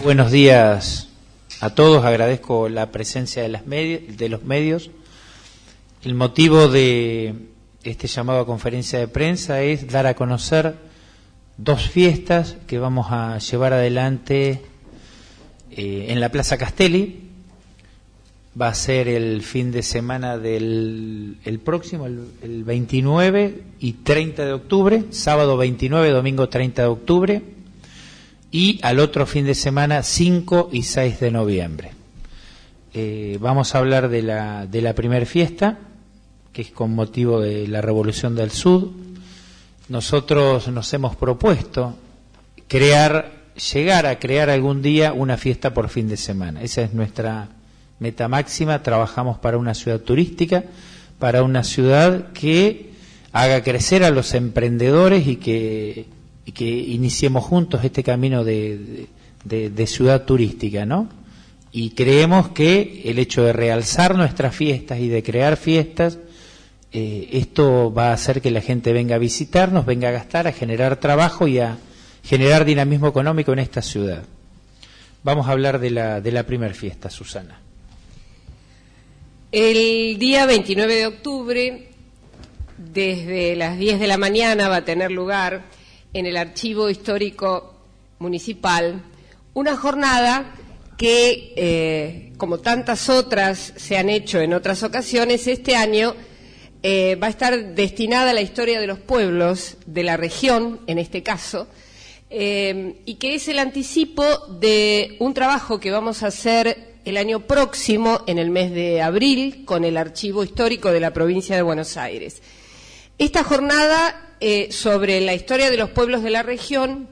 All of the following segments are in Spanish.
Buenos días a todos, agradezco la presencia de los medios. El motivo de este llamado a conferencia de prensa es dar a conocer dos fiestas que vamos a llevar adelante en la Plaza Castelli. Va a ser el fin de semana del próximo, el 29 y 30 de octubre, sábado 29, domingo 30 de octubre, y al otro fin de semana 5 y 6 de noviembre. Vamos a hablar de la primera fiesta, que es con motivo de la Revolución del Sud. Nosotros nos hemos propuesto llegar a crear algún día una fiesta por fin de semana. Esa es nuestra meta máxima. Trabajamos para una ciudad turística, para una ciudad que haga crecer a los emprendedores y que iniciemos juntos este camino de ciudad turística, ¿no? Y creemos que el hecho de realzar nuestras fiestas y de crear fiestas, esto va a hacer que la gente venga a visitarnos, venga a gastar, a generar trabajo y a generar dinamismo económico en esta ciudad. Vamos a hablar de la primera fiesta, Susana. El día 29 de octubre, desde las 10 de la mañana, va a tener lugar en el Archivo Histórico Municipal una jornada que, como tantas otras se han hecho en otras ocasiones, este año va a estar destinada a la historia de los pueblos de la región, en este caso, y que es el anticipo de un trabajo que vamos a hacer el año próximo, en el mes de abril, con el Archivo Histórico de la Provincia de Buenos Aires. Esta jornada sobre la historia de los pueblos de la región,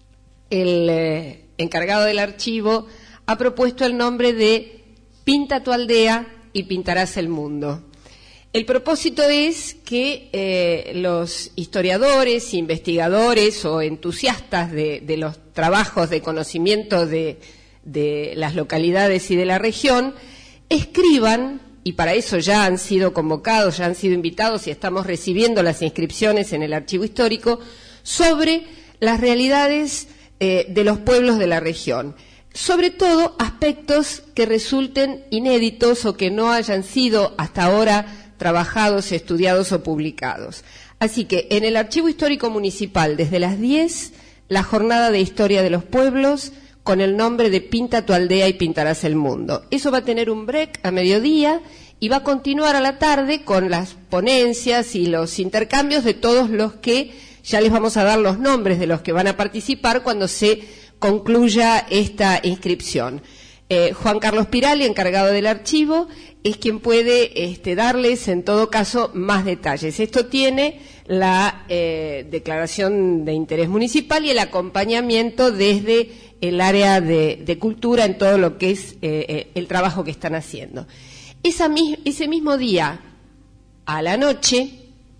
el encargado del archivo ha propuesto el nombre de Pinta tu aldea y pintarás el mundo. El propósito es que los historiadores, investigadores o entusiastas de los trabajos de conocimiento de las localidades y de la región escriban, y para eso ya han sido convocados, ya han sido invitados y estamos recibiendo las inscripciones en el archivo histórico, sobre las realidades de los pueblos de la región, sobre todo aspectos que resulten inéditos o que no hayan sido hasta ahora trabajados, estudiados o publicados. Así que en el Archivo Histórico Municipal, desde las 10, la jornada de historia de los pueblos, con el nombre de Pinta tu aldea y pintarás el mundo. Eso va a tener un break a mediodía y va a continuar a la tarde con las ponencias y los intercambios de todos los que ya les vamos a dar los nombres de los que van a participar cuando se concluya esta inscripción. Juan Carlos Pirali, encargado del archivo, es quien puede darles en todo caso más detalles. Esto tiene la declaración de interés municipal y el acompañamiento desde el área de cultura en todo lo que es el trabajo que están haciendo. Ese mismo día, a la noche,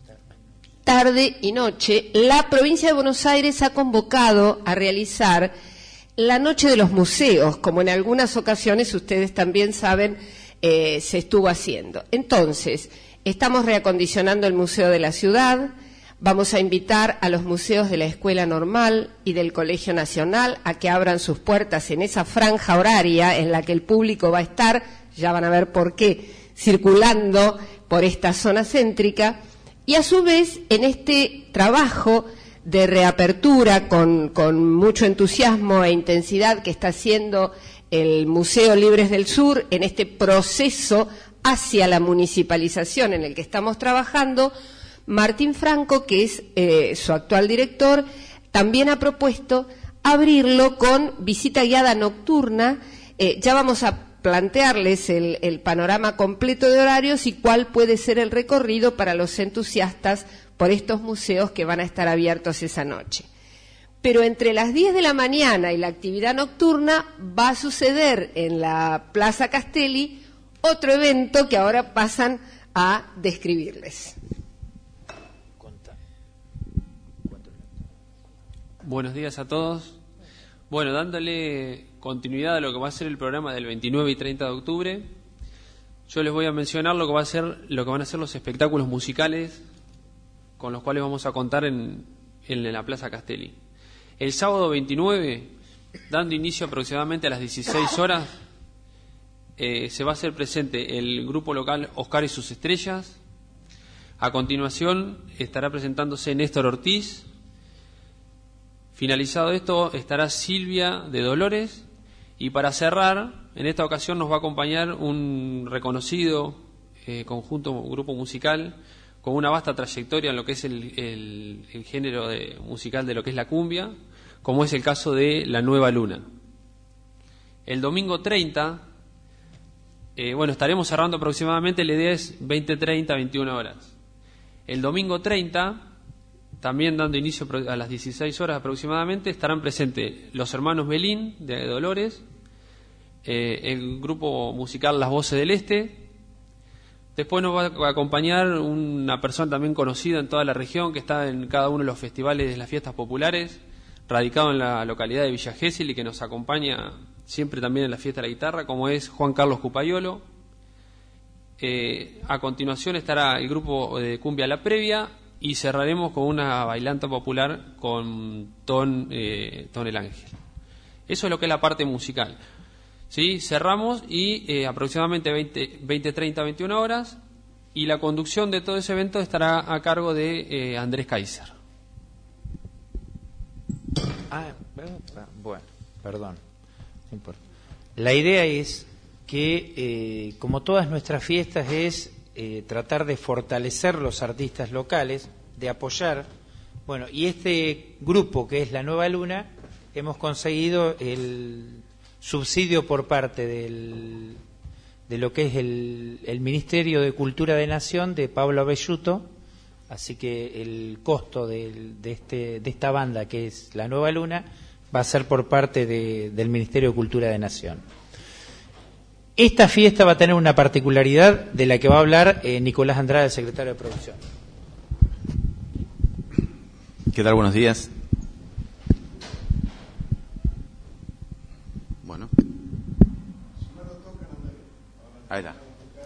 tarde y noche, la provincia de Buenos Aires ha convocado a realizar la Noche de los Museos, como en algunas ocasiones ustedes también saben se estuvo haciendo. Entonces, estamos reacondicionando el Museo de la Ciudad, vamos a invitar a los museos de la Escuela Normal y del Colegio Nacional a que abran sus puertas en esa franja horaria en la que el público va a estar, ya van a ver por qué, circulando por esta zona céntrica, y a su vez en este trabajo de reapertura con mucho entusiasmo e intensidad que está haciendo el Museo Libres del Sur en este proceso hacia la municipalización en el que estamos trabajando, Martín Franco, que es su actual director, también ha propuesto abrirlo con visita guiada nocturna. Ya vamos a plantearles el panorama completo de horarios y cuál puede ser el recorrido para los entusiastas por estos museos que van a estar abiertos esa noche. Pero entre las 10 de la mañana y la actividad nocturna va a suceder en la Plaza Castelli otro evento que ahora pasan a describirles. Buenos días a todos. Bueno, dándole continuidad a lo que va a ser el programa del 29 y 30 de octubre, yo les voy a mencionar lo que van a ser los espectáculos musicales con los cuales vamos a contar en la Plaza Castelli. El sábado 29 dando inicio aproximadamente a las 16 horas, se va a hacer presente el grupo local Oscar y sus Estrellas. A continuación estará presentándose Néstor Ortiz. Finalizado esto estará Silvia de Dolores, y para cerrar, en esta ocasión nos va a acompañar un reconocido grupo musical con una vasta trayectoria en lo que es el género musical de lo que es la cumbia, como es el caso de La Nueva Luna. El domingo 30, estaremos cerrando aproximadamente, la idea es 20:30, 21 horas. El domingo 30, también dando inicio a las 16 horas aproximadamente, estarán presentes los hermanos Belín de Dolores, el grupo musical Las Voces del Este. Después nos va a acompañar una persona también conocida en toda la región, que está en cada uno de los festivales de las fiestas populares, radicado en la localidad de Villa Gesell y que nos acompaña siempre también en la fiesta de la guitarra, como es Juan Carlos Cupayolo. A continuación estará el grupo de Cumbia La Previa, y cerraremos con una bailanta popular con Ton el Ángel. Eso es lo que es la parte musical. ¿Sí? Cerramos y aproximadamente 20:30, 21 horas, y la conducción de todo ese evento estará a cargo de Andrés Kaiser. Bueno, perdón, no importa. La idea es que, como todas nuestras fiestas, es tratar de fortalecer los artistas locales, de apoyar. Bueno, y este grupo que es La Nueva Luna, hemos conseguido el subsidio por parte de lo que es el Ministerio de Cultura de Nación de Pablo Abelluto, así que el costo de esta banda que es La Nueva Luna va a ser por parte del Ministerio de Cultura de Nación. Esta fiesta va a tener una particularidad de la que va a hablar Nicolás Andrade, el secretario de Producción. ¿Qué tal? Buenos días. Bueno. Ahí está.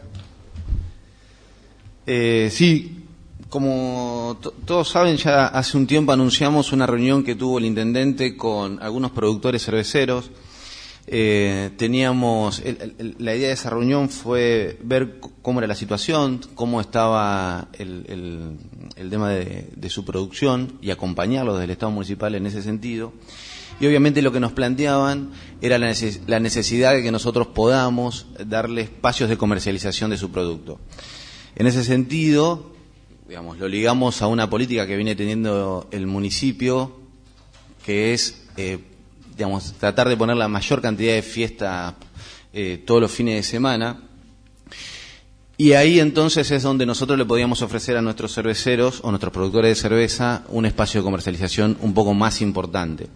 Sí, como todos saben, ya hace un tiempo anunciamos una reunión que tuvo el intendente con algunos productores cerveceros. Teníamos la idea de esa reunión fue ver cómo era la situación, cómo estaba el tema de su producción y acompañarlos desde el Estado municipal en ese sentido. Y obviamente lo que nos planteaban era la necesidad de que nosotros podamos darle espacios de comercialización de su producto. En ese sentido, digamos, lo ligamos a una política que viene teniendo el municipio, que es tratar de poner la mayor cantidad de fiestas todos los fines de semana. Y ahí entonces es donde nosotros le podíamos ofrecer a nuestros cerveceros o nuestros productores de cerveza un espacio de comercialización un poco más importante.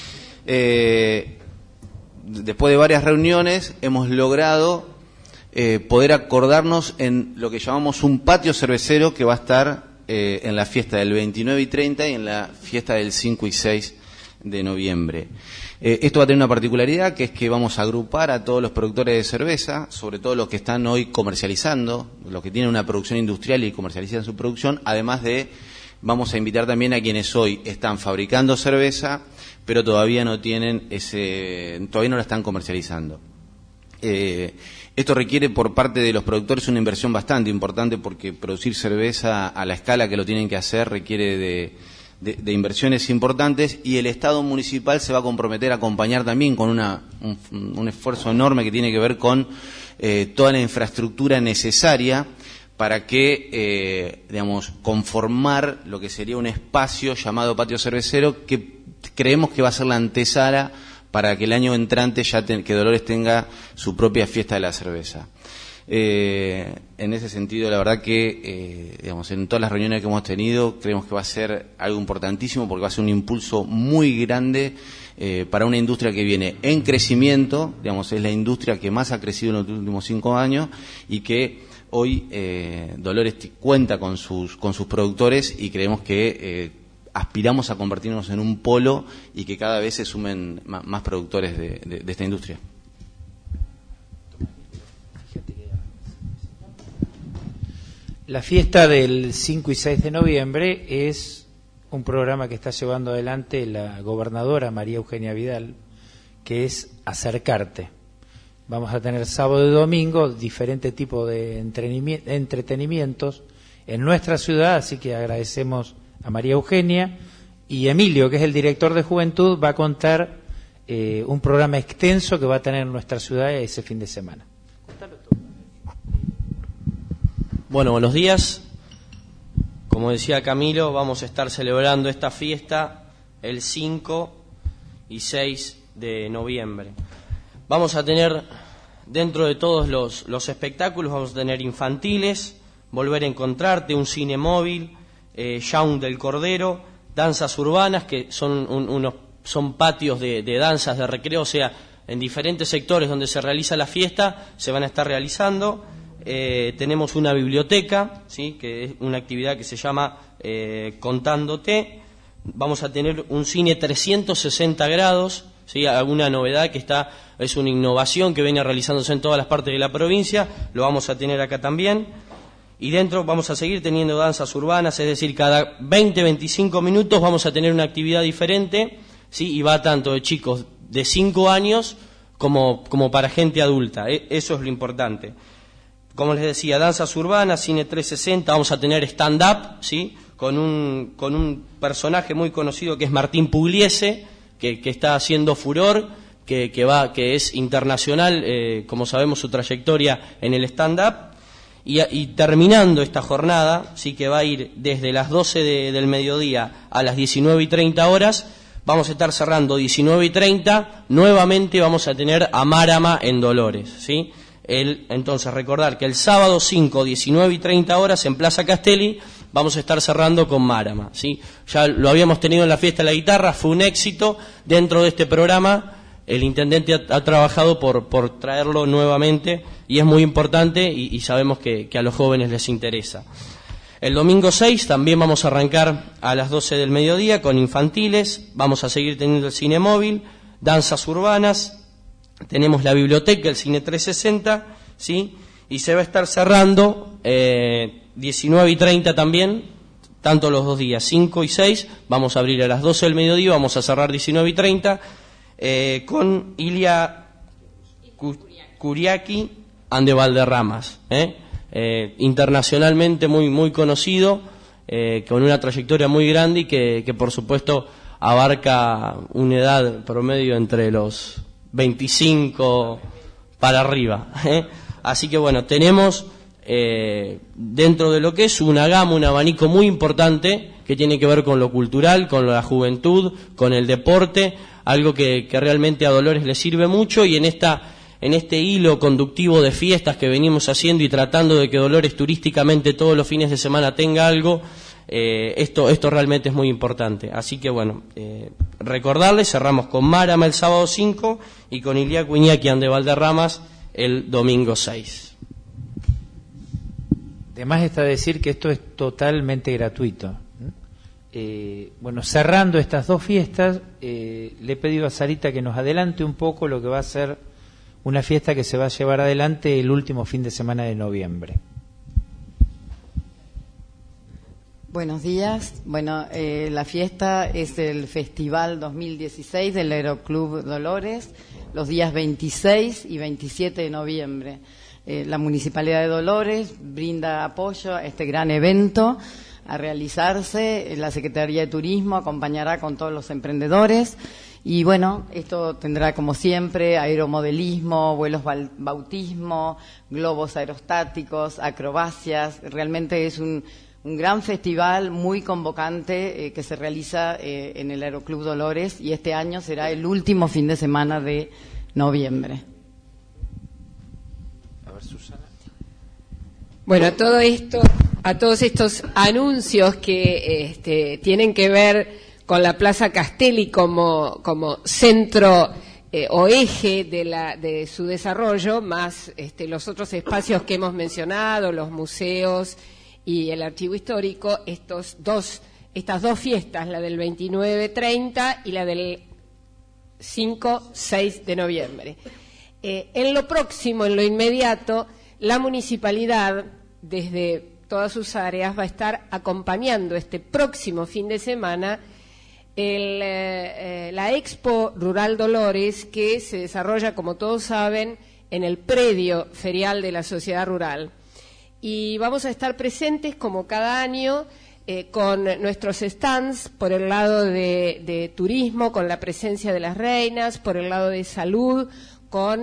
Después de varias reuniones hemos logrado poder acordarnos en lo que llamamos un patio cervecero que va a estar en la fiesta del 29 y 30 y en la fiesta del 5 y 6 de noviembre. Esto va a tener una particularidad, que es que vamos a agrupar a todos los productores de cerveza, sobre todo los que están hoy comercializando, los que tienen una producción industrial y comercializan su producción, además de, vamos a invitar también a quienes hoy están fabricando cerveza, pero todavía no la están comercializando. Esto requiere por parte de los productores una inversión bastante importante, porque producir cerveza a la escala que lo tienen que hacer requiere de inversiones importantes, y el Estado municipal se va a comprometer a acompañar también con un esfuerzo enorme que tiene que ver con toda la infraestructura necesaria para que, conformar lo que sería un espacio llamado patio cervecero, que creemos que va a ser la antesala para que el año entrante que Dolores tenga su propia fiesta de la cerveza. En ese sentido, la verdad que, en todas las reuniones que hemos tenido, creemos que va a ser algo importantísimo, porque va a ser un impulso muy grande para una industria que viene en crecimiento, es la industria que más ha crecido en los últimos 5 años, y que hoy Dolores cuenta con sus productores, y creemos que aspiramos a convertirnos en un polo y que cada vez se sumen más productores de esta industria. La fiesta del 5 y 6 de noviembre es un programa que está llevando adelante la gobernadora María Eugenia Vidal, que es acercarte. Vamos a tener sábado y domingo diferente tipo de entretenimientos en nuestra ciudad, así que agradecemos a María Eugenia, y Emilio, que es el director de Juventud, va a contar un programa extenso que va a tener en nuestra ciudad ese fin de semana. Bueno, buenos días. Como decía Camilo, vamos a estar celebrando esta fiesta el 5 y 6 de noviembre. Vamos a tener, dentro de todos los espectáculos, vamos a tener infantiles, Volver a encontrarte, un cine móvil, Shaun del Cordero, danzas urbanas, que son patios de danzas de recreo, o sea, en diferentes sectores donde se realiza la fiesta se van a estar realizando. Tenemos una biblioteca, ¿sí?, que es una actividad que se llama Contándote. Vamos a tener un cine 360 grados, ¿sí?, alguna novedad que es una innovación que viene realizándose en todas las partes de la provincia, lo vamos a tener acá también. Y dentro vamos a seguir teniendo danzas urbanas, es decir, cada 20-25 minutos vamos a tener una actividad diferente, ¿sí?, y va tanto de chicos de 5 años como para gente adulta. Eso es lo importante. Como les decía, danzas urbanas, cine 360, vamos a tener stand-up, ¿sí?, con un personaje muy conocido que es Martín Pugliese, que está haciendo furor, que es internacional, como sabemos, su trayectoria en el stand-up. Y terminando esta jornada, sí, que va a ir desde las 12 del mediodía a las 19:30 horas, vamos a estar cerrando 19:30, nuevamente vamos a tener a Márama en Dolores, ¿sí? Entonces, recordar que el sábado 5, 19:30 horas, en Plaza Castelli, vamos a estar cerrando con Márama, ¿sí? Ya lo habíamos tenido en la fiesta de la guitarra, fue un éxito. Dentro de este programa, el intendente ha trabajado por traerlo nuevamente, y es muy importante, y sabemos que a los jóvenes les interesa. El domingo 6 también vamos a arrancar a las 12 del mediodía con infantiles, vamos a seguir teniendo el cine móvil, danzas urbanas, tenemos la biblioteca, el cine 360, ¿sí?, y se va a estar cerrando 19:30 también, tanto los 2 días, 5 y 6, vamos a abrir a las 12 del mediodía, vamos a cerrar 19:30, con Ilia Curiaki de Valderramas, internacionalmente muy conocido, con una trayectoria muy grande y que por supuesto abarca una edad promedio entre los 25 para arriba, Así que bueno, tenemos dentro de lo que es una gama, un abanico muy importante que tiene que ver con lo cultural, con la juventud, con el deporte, algo que realmente a Dolores le sirve mucho, y en este hilo conductivo de fiestas que venimos haciendo y tratando de que Dolores turísticamente todos los fines de semana tenga algo, esto realmente es muy importante. Así que bueno, recordarles, cerramos con Márama el sábado 5 y con Ilia Cuñaquian de Valderramas el domingo 6. Además está decir que esto es totalmente gratuito. Bueno, cerrando estas dos fiestas, le he pedido a Sarita que nos adelante un poco lo que va a ser una fiesta que se va a llevar adelante el último fin de semana de noviembre. Buenos días. Bueno, la fiesta es el Festival 2016 del Aeroclub Dolores, los días 26 y 27 de noviembre. La Municipalidad de Dolores brinda apoyo a este gran evento a realizarse. La Secretaría de Turismo acompañará con todos los emprendedores. Y bueno, esto tendrá como siempre aeromodelismo, vuelos bautismo, globos aerostáticos, acrobacias. Realmente es un gran festival muy convocante que se realiza en el Aeroclub Dolores, y este año será el último fin de semana de noviembre. A ver, Susana. Bueno, a todos estos anuncios que tienen que ver con la Plaza Castelli como centro o eje de su desarrollo, más los otros espacios que hemos mencionado, los museos y el archivo histórico, estas dos fiestas, la del 29-30 y la del 5-6 de noviembre. En lo próximo, en lo inmediato, la municipalidad, desde todas sus áreas, va a estar acompañando este próximo fin de semana la Expo Rural Dolores, que se desarrolla, como todos saben, en el predio ferial de la Sociedad Rural. Y vamos a estar presentes, como cada año, con nuestros stands, por el lado de turismo, con la presencia de las reinas, por el lado de salud, con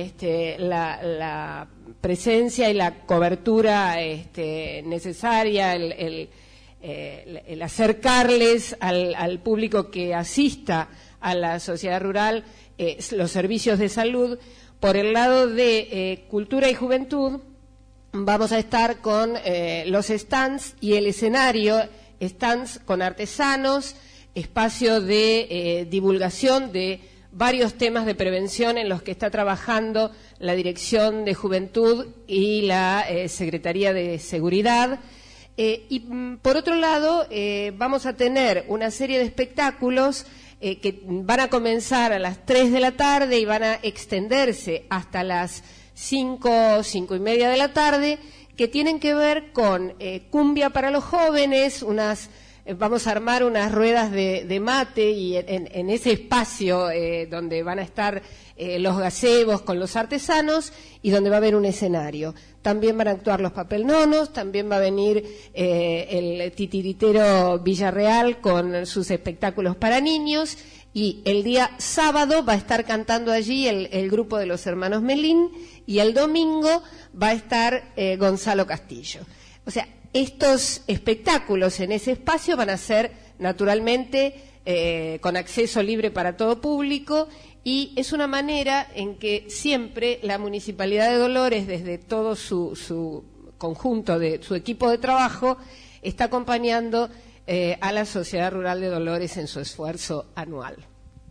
la presencia y la cobertura necesaria, el acercarles al público que asista a la sociedad rural los servicios de salud. Por el lado de cultura y juventud, vamos a estar con los stands y el escenario, stands con artesanos, espacio de divulgación de varios temas de prevención en los que está trabajando la Dirección de Juventud y la Secretaría de Seguridad. Y por otro lado, vamos a tener una serie de espectáculos que van a comenzar a las 3 de la tarde y van a extenderse hasta las 5 y media de la tarde, que tienen que ver con cumbia para los jóvenes, vamos a armar unas ruedas de mate y en ese espacio donde van a estar los gazebos con los artesanos y donde va a haber un escenario. También van a actuar los papelnonos, también va a venir el titiritero Villarreal con sus espectáculos para niños, y el día sábado va a estar cantando allí el grupo de los hermanos Melín, y el domingo va a estar Gonzalo Castillo. O sea, estos espectáculos en ese espacio van a ser naturalmente con acceso libre para todo público, y es una manera en que siempre la Municipalidad de Dolores, desde todo su conjunto de su equipo de trabajo, está acompañando a la Sociedad Rural de Dolores en su esfuerzo anual.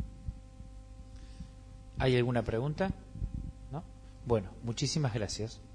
¿Hay alguna pregunta? ¿No? Bueno, muchísimas gracias.